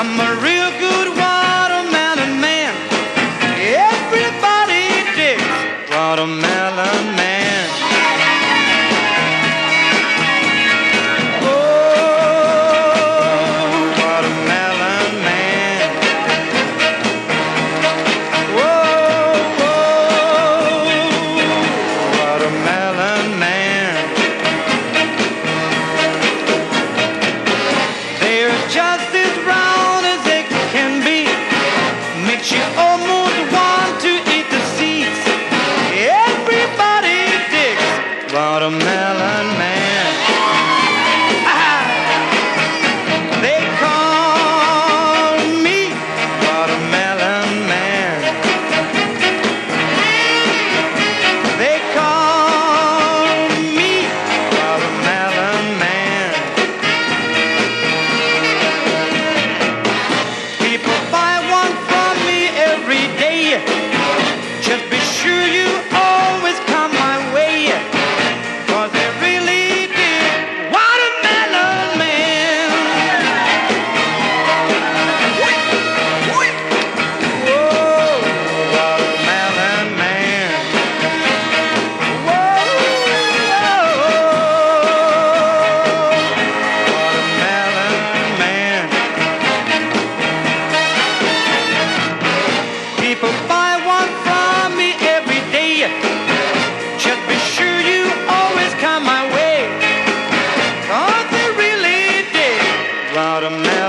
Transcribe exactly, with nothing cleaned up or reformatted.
I'm a real good watermelon man. Everybody digs watermelon man. Oh, watermelon man. Whoa, whoa, watermelon man. They're just as round as they can be. Makes you almost want to eat the seeds. Everybody digs watermelon man. Ah, they call me watermelon man. They call me watermelon man. People buy one from me every day. Just be sure you always come my way. 'Cause they really did watermelon man. Whoa, watermelon man. Whoa, watermelon man. People buy one from me every day. Just be sure you always come my way. 'Cause they really did watermelon.